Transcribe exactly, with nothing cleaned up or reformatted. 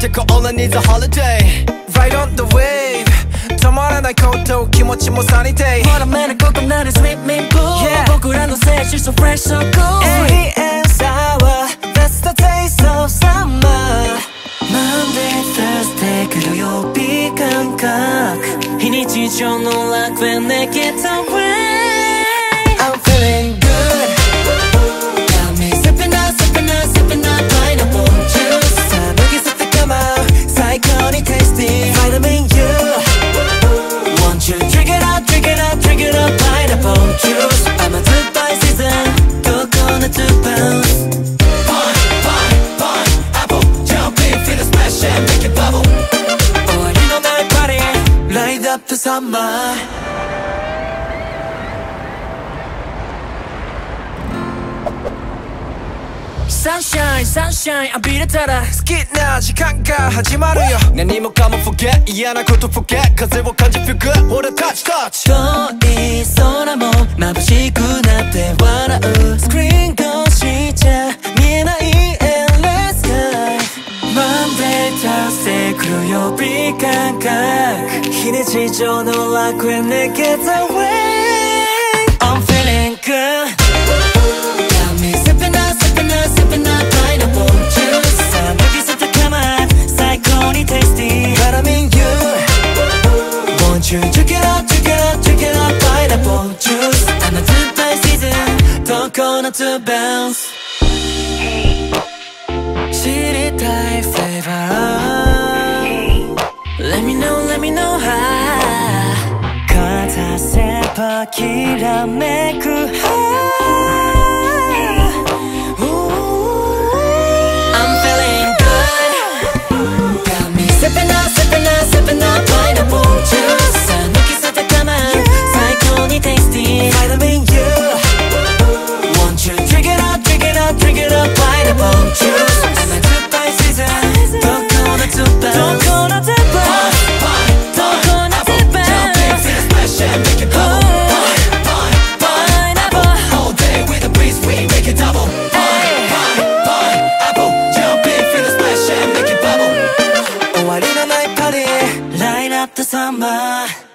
take all I need is a holiday. Right on the wave 止まらないこと気持ちもサニーデイほら目のここなる swimming pool、yeah. 僕らの青春 so fresh so cool Sweet and sour That's the taste of summer Monday, Thursday 来る曜日感覚非日常の楽園で get away I'm feeling good Got me sipping up, sipping up, sipping up pineapple juice さあ脱ぎ捨てて come out 最高に tasty Vitamin U Won't you drink it up, drink it up, drink it up pineapple juice I'm a two by season coconut to bounce Pine, pine, pine, apple, jump in, feel the splash and make it bubble. 終わりのないパリ Light up the summer Sunshine, sunshine 浴びれたら好きな時間が始まるよ何もかも forget 嫌なこと forget 風を感じ feel good 俺 touch touch 遠い空も眩しくなって笑うスクリーン越しじゃ見えない endless sky Monday, Thursday 来る曜日感覚非日常の楽園で get away I'm feeling good Got me sipping up, sipping up, sipping up pineapple juice さあ脱ぎ捨てて come on 最高に tasty Vitamin U Won't you drink it up, drink it up, drink it up pineapple juice I'm a two by season どこの to bounce 知りたい flavor Let me know, let me know how かざせばきらめく I'm feeling good Got me sipping up, sipping up, sipping up pineapple juice さあ抜き捨て come on 最高に tasty Vitamin U Won't you drink it up, drink it up, drink it up pineapple juice I'm a two by season どこの to bounce どこの to bounce どこの to bounce Jump in, feel the splash and make it bubble. Pine, pine, pine, Pineapple all day with the breeze we make it double. Pine, pine, pine, apple, jump in, feel the splash and make it bubble. 終わりのないパリ Light up the summer